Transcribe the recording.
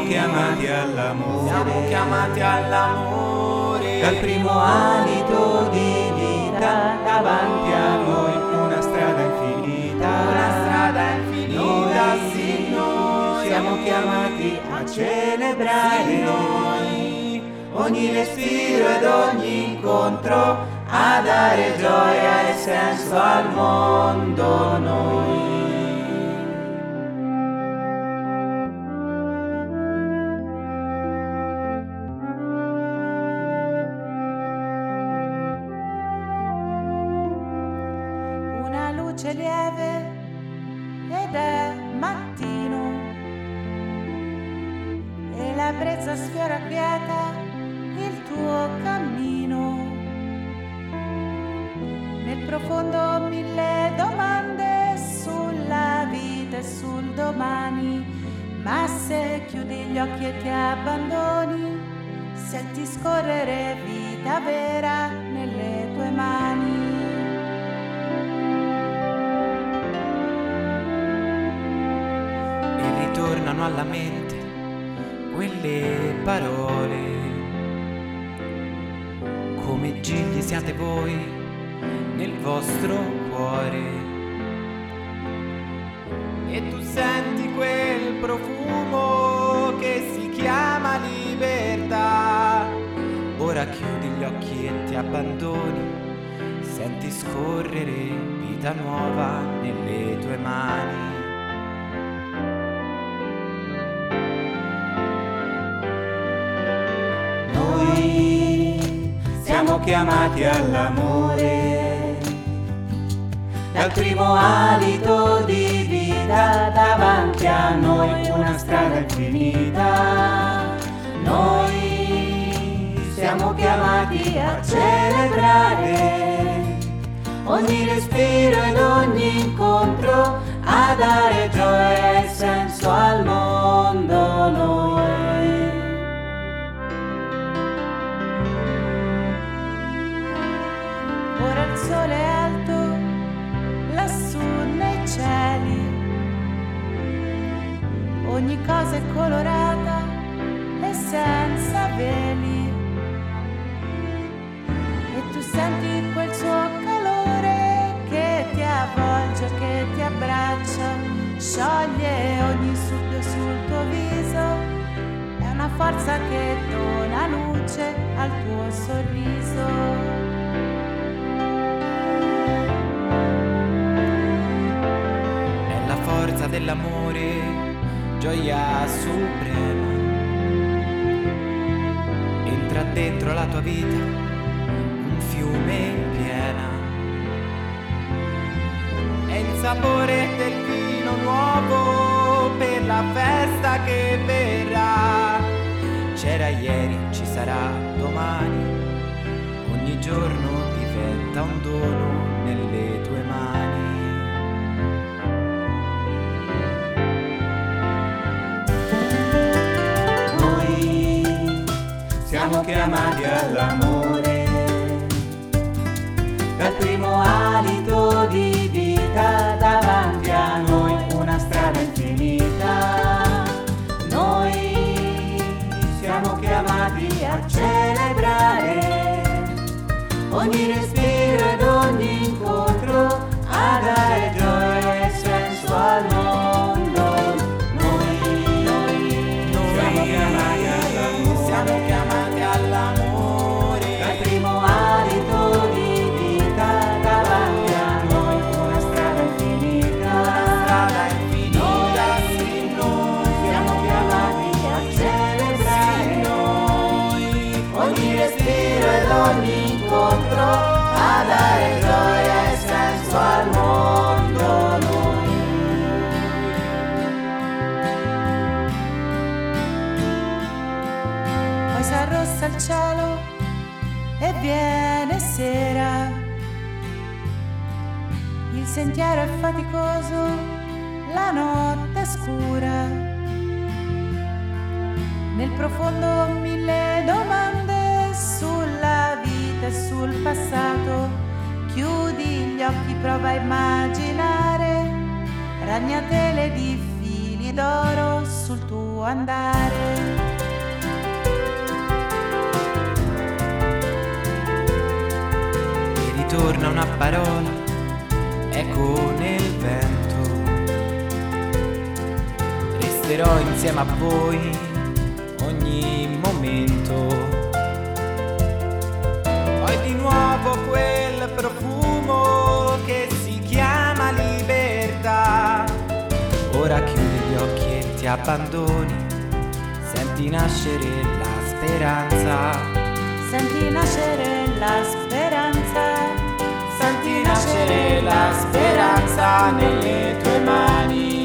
chiamati all'amore, siamo chiamati all'amore. dal primo alito di vita davanti a noi una strada infinita, sì, noi siamo chiamati a celebrare, sì, noi ogni respiro ed ogni incontro, a dare gioia e senso al mondo noi. Una luce lieve ed è mattino e la brezza sfiora quieta il tuo cammino. Nel profondo mille domande sulla vita e sul domani, ma se chiudi gli occhi e ti abbandoni, senti scorrere vita vera nelle tue mani. E ritornano alla mente quelle parole, come gigli siate voi nel vostro cuore. E tu senti quel profumo che si chiama libertà. Ora chiudi gli occhi e ti abbandoni, senti scorrere vita nuova nelle tue mani. Noi siamo chiamati all'amore, dal primo alito di vita davanti a noi una strada infinita. Noi siamo chiamati a celebrare ogni respiro ed ogni incontro, a dare gioia e senso al mondo noi. Ora il sole è alto lassù nei cieli, ogni cosa è colorata e senza veli, e tu senti quel suo calore che ti avvolge, che ti abbraccia, scioglie ogni subbio sul tuo viso, è una forza che dona luce al tuo sorriso. Forza dell'amore, gioia suprema, entra dentro la tua vita un fiume in piena, è il sapore del vino nuovo per la festa che verrà. C'era ieri, ci sarà domani, ogni giorno diventa un dono nelle tue mani. Siamo chiamati all'amore, dal primo alito di vita davanti a noi una strada infinita. Noi siamo chiamati a celebrare ogni respiro ed ogni incontro, a dare gioia e senso al mondo. Siamo chiamati all'amore, dal primo alito di vita davanti a noi una strada infinita. sì, noi Siamo chiamati a celebrare ogni respiro ed ogni incontro, a dare gioia e senso al mondo noi. Poi s'arrossa il cielo e viene sera, il sentiero è faticoso, la notte è scura, nel profondo mille domande sulla vita e sul passato. Chiudi gli occhi, prova a immaginare ragnatele di fili d'oro sul tuo andare. E ritorna una parola, eco nel vento. Resterò insieme a voi ogni momento. Poi di nuovo quel profumo che si chiama libertà. Ora chiudi gli occhi e ti abbandoni, senti nascere la speranza. Senti nascere la speranza. Senti nascere la speranza nelle tue mani.